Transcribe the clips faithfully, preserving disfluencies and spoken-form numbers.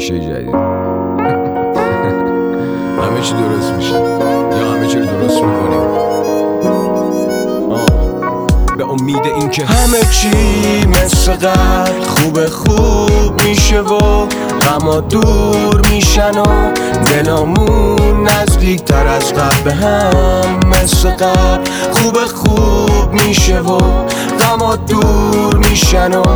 کلیشه جدید. همه چی درست میشه یا همه چی رو درست میکنیم به امید اینکه همه چی مثل قبل خوب خوب میشه و غما دور میشن و دلامون نزدیک تر از قبل به هم مثل قبل خوب خوب میشه و غما دور میشن و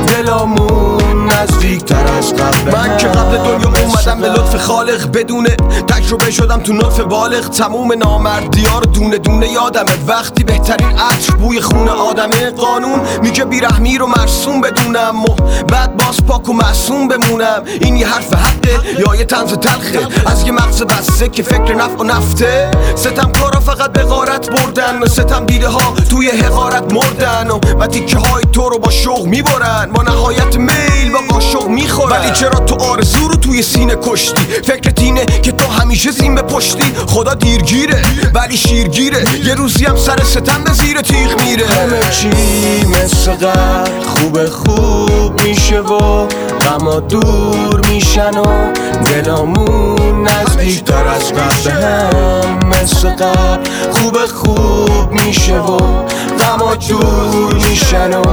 دلامون نزدیک تر از قبل. من که قبل دنیا اومدم به لطف خالق، بدون تجربه شدم تو نطف بالغ. تموم نامردی ها رو دونه دونه یادمه، وقتی بهترین عطر بوی خون آدمه. قانون میگه بیرحمی رو مرسوم بدونم و بعد باز پاک و معصوم بمونم. این یه حرف حقه یا یه طنز تلخه از یه مغز بسته که فکر نفع و نفته؟ ستم کارا فقط به غارت بردن و ستم دیده ها توی حقارت مردن و, و تیکه های تو رو با شوق میبرن، با نهایت میل با قاشق میخورن. ولی چرا تو آرزو رو توی سینه کشتی؟ فکرت اینه که تو همیشه زین به پشتی. خدا دیرگیره ولی شیرگیره، یه روزی هم سر ستم به زیر تیغ میره. همه چی مثل قبل خوب خوب میشه و غما دور میشن و دلامون نزدیک تر از قبل به هم مثل قبل خوب خوب میشه و غما دور میشن و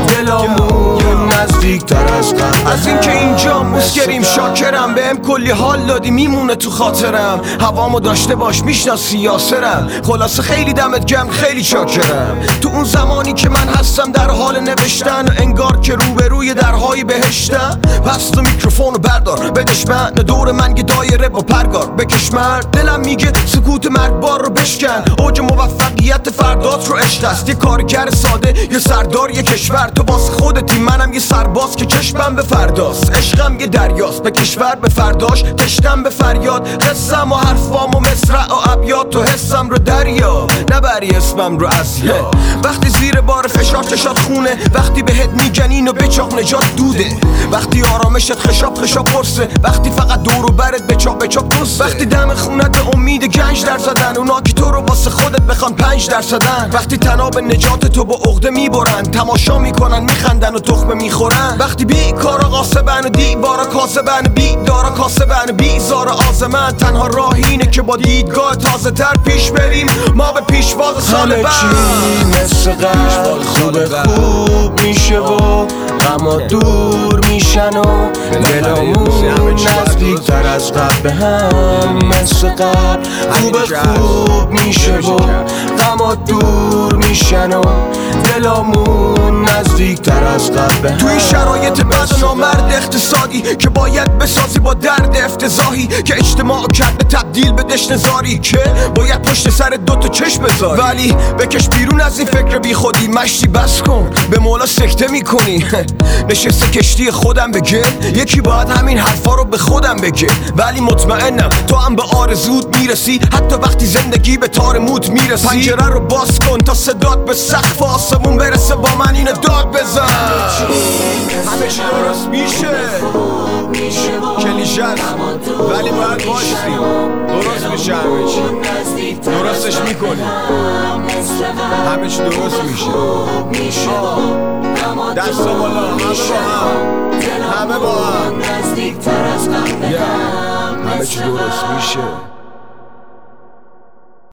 دلامون نزدیک تر از قبل. از اینکه اینجا مسکریم شاکرم، بهم کلی حال دادی میمونه تو خاطرم. هوامو داشته باش میشناسی یاسرم، خلاصه خیلی دمت گرم خیلی شاکرم. تو اون زمانی که من هستم در حال نوشتن، انگار که روبروی درهای بهشتم. پس تو میکروفونو بردار بدش من، دور من یه دایره با پرگار بکش مرد. دلم میگه سکوت مرگبار رو بشکن، اوج موفقیت فردات رو عشق است. یه کارگر ساده یه سردار یه کشور، تو باز خودتی منم یه سرباز که چشمم به فرداست. عشقم یه دریاست به کشور به فرداش، تشتم به فریاد. قصم و حرفام و مصرع و ابیات تو حسم رو دریا، نبری اسمم رو اصلا. وقتی زیر بار فشار چشات خونه، وقتی بهت میگن و بچاق نجات دوده، وقتی آرامشت خشاب خشاب قرصه، وقتی فقط دور و برت بچاق بچاق دوسته، وقتی دم خونت امید گنج در زدن اونا که تو رو واسه خودت بخوان پنج در زدن، وقتی تناب نجات تو با عقده میبرن، تماشا میکنن میخندن و تخمه میخورن، وقتی بی کارا قاسبن و دیوارا کاسبن، بی دارا کاسبن بیزار آزمن. تنها راه اینه که با دیدگاه تازه تر پیش بریم ما به پیشواز سال بعد. همه چی مثل قبل خوب خوب میشه و غما دور میشن و دلامون نزدیک تر از قبل به هم مثل قبل خوب خوب میشه و غما دور میشن و دلامون نزدیک تر از قبل به هم. توی شرایط بد و نامرد اقتصادی که باید بسازی با درد افتضاحی که اجتماع کرده تبدیل به دشت زاری، که باید پشت سر دوتا چشم بذاری. ولی بکش بیرون از این فکر بی خودی، مشتی بس کن به مولا سکته میکنی. نشسته کشتی خودم بگه، یکی باید همین حرفا رو به خودم بگه. ولی مطمئنم تو هم به آرزوت میرسی، حتی وقتی زندگی به تار موت میرسی. پنجره رو باز کن تا صدات به سقف آسمون برسه، با من اینو داد بزن. همه چی درست میشه، کلیشه است ولی باید باشی، درست میشه همه چی، درستش میکنی همه چی درست میشه. دست و بالا همه با هم، همه با هم، همه چی درست میشه.